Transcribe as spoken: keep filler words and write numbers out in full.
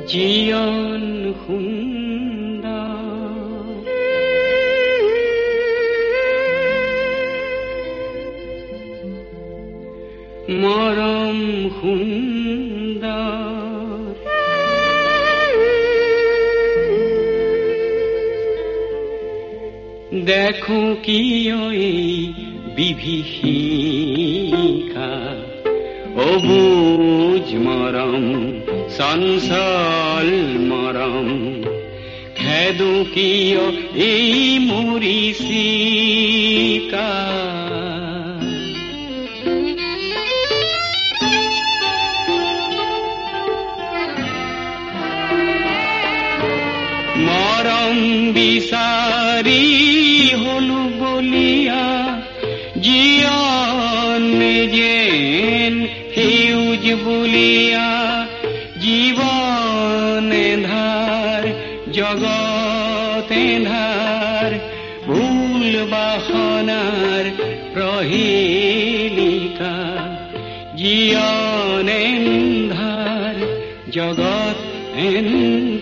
জীয়ন সুন্দৰ মৰম সুন্দৰ দেখো কিয় এই বিভীষিকা অবুজ মৰম চঞ্চল মৰম খেদো কিয় এই মৰিচিকা মৰম বিচাৰি হলো বলিয়া জীয়ন যেন সেউজ বুলিয়া জীবন ধাৰ জগত ধাৰ ভুল বাসনাৰ প্ৰহেলিকা জীয়ন ধাৰ জগত